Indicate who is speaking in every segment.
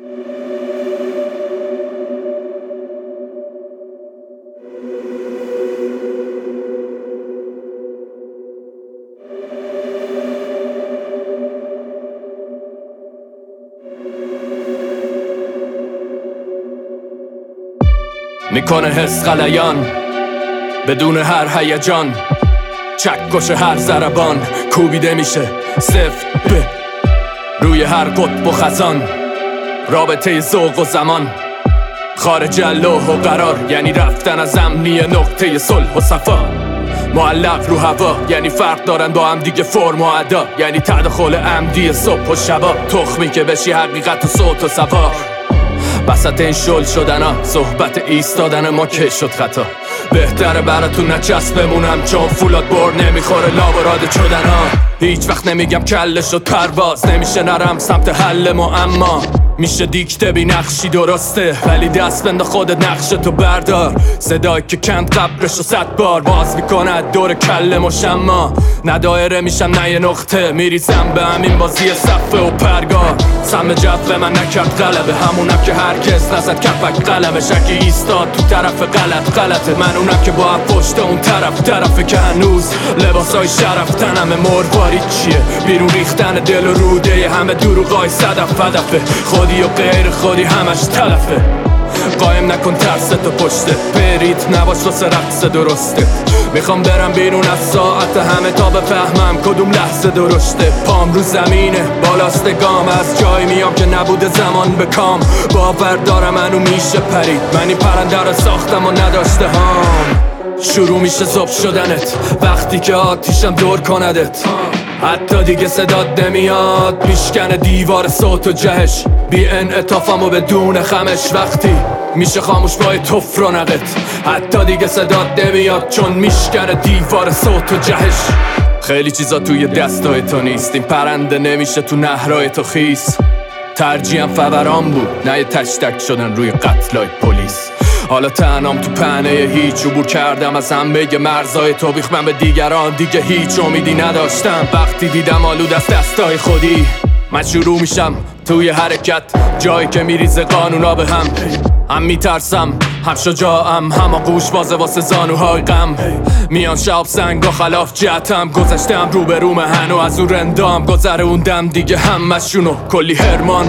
Speaker 1: میکنه حس غلیان بدون هر هیجان، چکش هر ضربان کوبیده میشه صفر به روی هر قطب و خزان. رابطه ذوق و زمان خارج لوح و قرار، یعنی رفتن از امنی نقطه صلح و صفا. معلق رو هوا یعنی فرق دارن با هم دیگه فرم و ادا، یعنی تداخل عمدی صبح و شبا. تخمی که بشی حقیقت و صوت و سوار. وسط این شل شدنا صحبت ایستادن ما که شد خطا. بهتره براتون نچسب بمونم چون فولاد بر نمیخوره لابراد شدنا. هیچ وقت نمیگم کله شد پرواز، نمیشه نرم سمت حل معما. میشه دیکته بی نقشی درسته، ولی دست بنده خودت نقشتو بردار. صدایی که کند قبرشو 100 بار باز میکنه دور کله مشما. نه دایره میشم نه یه نقطه، میریزم به همین بازی صفه و پرگار. سم جو من نکرد غلبه، همونم که هرگز نزد کپک قلمه. شکی ایستاد تو طرف غلطه، من اونم که با پشت اون طرفه که هنوز لباسای شرف تنمه. مرواری چیه؟ بیرون ریختن دل و روده همه دروغای صدف هدفه. خودی و غیر خودی همش تلفه. قایم نکن ترستو پشته، برید نباش واسه رقص درسته. میخوام برم بیرون از ساعت همه تا بفهمم کدوم لحظه درشته. پام رو زمینه بالاست گام، از جایی میام که نبوده زمان به کام. باور دارم منو میشه پرید، من این پرنده رو ساختم و نداشته هام. شروع میشه ذوب شدنت وقتی که آتیشم دور کندت. حتی دیگه صدات نمیاد، میشکنه دیوار صوت و جهش. بی انعطافم و بدون خمش وقتی میشه خاموش با توف رونقت. حتی دیگه صدات نمیاد چون میشکنه دیوار صوت و جهش. خیلی چیزا توی دستای تو نیست، این پرنده نمیشه تو نهرهای تو خیس. ترجیحم فوران بود نه یه تشتک شدن روی قتلای پلیس. حالا تنام تو پهنه هیچ، عبور کردم از همه مرزای تو. بیخ من به دیگران دیگه هیچ امیدی نداشتم. وقتی دیدم آلود از دستای خودی، من شروع میشم توی حرکت. جایی که میریزه قانونا به هم میترسم، هم شجاعم، هم آغوش بازه واسه زانوهای غم. میان شاب سنگ و خلاف جهتم، گذشتم رو به روم هنو از اون رندام. گذروندم دیگه همشونو کلی هرمان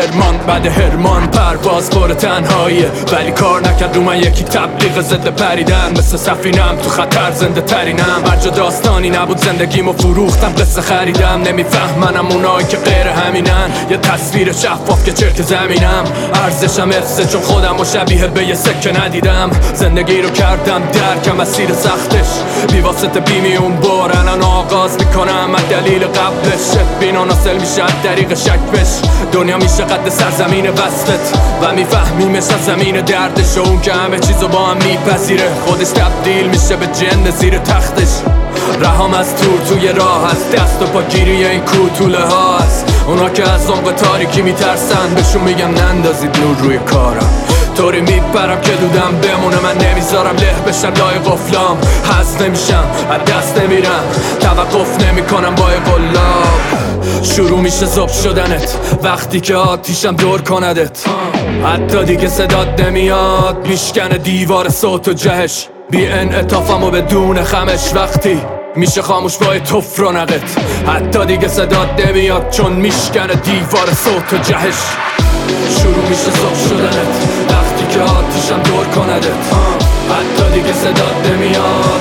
Speaker 1: بعد هرمان. پرواز پر تنهاییه ولی کار نکرد رو من یکی تبلیغ ضد پریدن. مثل سفینم تو خطر زنده ترینم، هر جا داستانی نبود زندگیمو فروختم قصه خریدم. نمیفهمنم اونایی که غیر همینن، یه تصویر شفاف که چرک زمینم. ارزشم افسه چون خودم و شبیه به یه سکه ندیدم. زندگی رو کردم درکم مسیر سختش، بی واسطه بیمیون بارن آغاز میکنم از دلیل قبلش. بینا ناسل میشه از طریق شک بش. دنیا میشه قد سرزمین وصفت و میفهمیمش از زمین دردش. و اون که همه چیزو با هم میپذیره، خودش تبدیل میشه به جن زیر تختش. رهام از تور توی راه هست، دست و پا گیری این کوتوله ها هست. اونا که از عمق تاریکی میترسن، بهشون میگم نندازید نور روی کارم. طوری میپرم که دودم بمونه، من نمیذارم له بشم لای قفلام. حس نمیشم از دست نمیرم، توقف نمیکنم با قلاب. شروع میشه ذوب شدنت وقتی که آتیشم دور کندت. حتی دیگه صدات نمیاد، میشکنه دیوار صوت و جهش. بی انعطافم و بدون خمش وقتی میشه خاموش با توف رونقت. حتی دیگه صدات نمیاد چون میشکنه دیوار صوت و جهش. شروع میشه ذوب شدنت وقتی که آتیشم دور کندت. حتی دیگه صدات نمیاد.